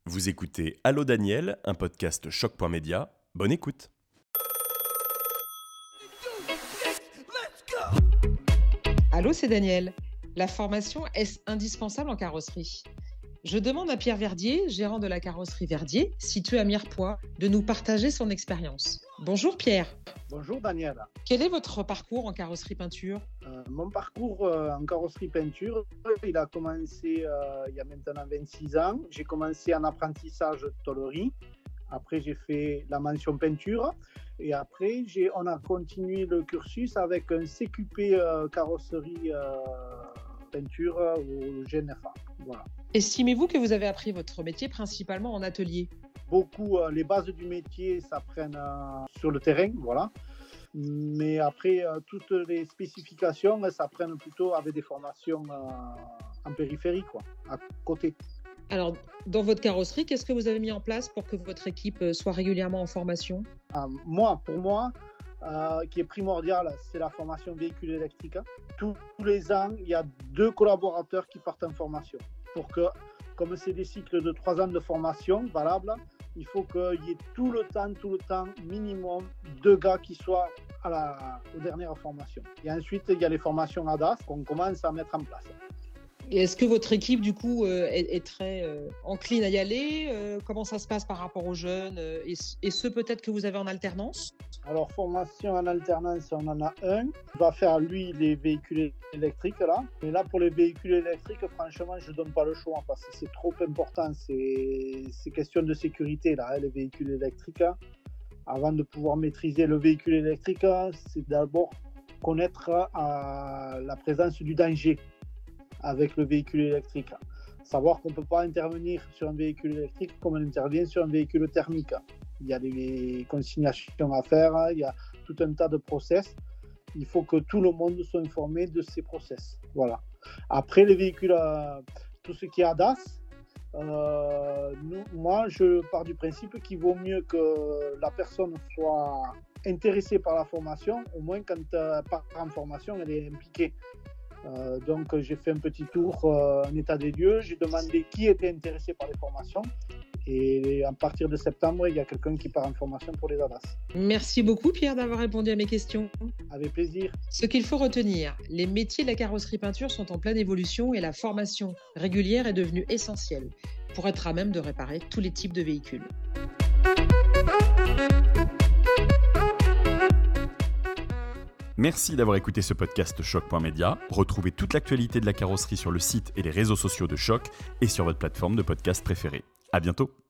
Vous écoutez Allô Daniel, un podcast choc.media. Bonne écoute. Allô, c'est Daniel. La formation, est-ce indispensable en carrosserie? Je demande à Pierre Verdier, gérant de la carrosserie Verdier, située à Mirepoix, de nous partager son expérience. Bonjour Pierre. Bonjour Daniel. Quel est votre parcours en carrosserie peinture? Mon parcours en carrosserie peinture, il a commencé il y a maintenant 26 ans. J'ai commencé en apprentissage tôlerie. Après, j'ai fait la mention peinture. Et après, on a continué le cursus avec un CQP carrosserie peinture au GNFA. Voilà. Estimez-vous que vous avez appris votre métier principalement en atelier? Beaucoup, les bases du métier s'apprennent sur le terrain, voilà. Mais après, toutes les spécifications s'apprennent plutôt avec des formations en périphérie, quoi, à côté. Alors, dans votre carrosserie, qu'est-ce que vous avez mis en place pour que votre équipe soit régulièrement en formation? Pour moi, qui est primordial, c'est la formation véhicule électrique. Tous les ans, il y a 2 collaborateurs qui partent en formation. Pour que, comme c'est des cycles de 3 ans de formation valables, il faut qu'il y ait tout le temps, minimum 2 gars qui soient aux dernières formations. Et ensuite, il y a les formations ADAS qu'on commence à mettre en place. Et est-ce que votre équipe, du coup, est très encline à y aller? Comment ça se passe par rapport aux jeunes et ceux peut-être que vous avez en alternance? Alors, formation en alternance, on en a un. Il va faire, lui, les véhicules électriques, là. Mais là, pour les véhicules électriques, franchement, je ne donne pas le choix parce que c'est trop important. C'est question de sécurité, là, les véhicules électriques. Avant de pouvoir maîtriser le véhicule électrique, c'est d'abord connaître la présence du danger avec le véhicule électrique. Savoir qu'on ne peut pas intervenir sur un véhicule électrique comme on intervient sur un véhicule thermique. Il y a des consignations à faire, il y a tout un tas de process. Il faut que tout le monde soit informé de ces process. Voilà. Après, les véhicules, tout ce qui est ADAS, moi, je pars du principe qu'il vaut mieux que la personne soit intéressée par la formation, au moins quand elle part en formation, elle est impliquée. Donc j'ai fait un petit tour, un état des lieux, j'ai demandé qui était intéressé par les formations et à partir de septembre, il y a quelqu'un qui part en formation pour les ADAS. Merci beaucoup Pierre d'avoir répondu à mes questions. Avec plaisir. Ce qu'il faut retenir, les métiers de la carrosserie peinture sont en pleine évolution et la formation régulière est devenue essentielle pour être à même de réparer tous les types de véhicules. Merci d'avoir écouté ce podcast choc.media. Retrouvez toute l'actualité de la carrosserie sur le site et les réseaux sociaux de Choc et sur votre plateforme de podcast préférée. À bientôt.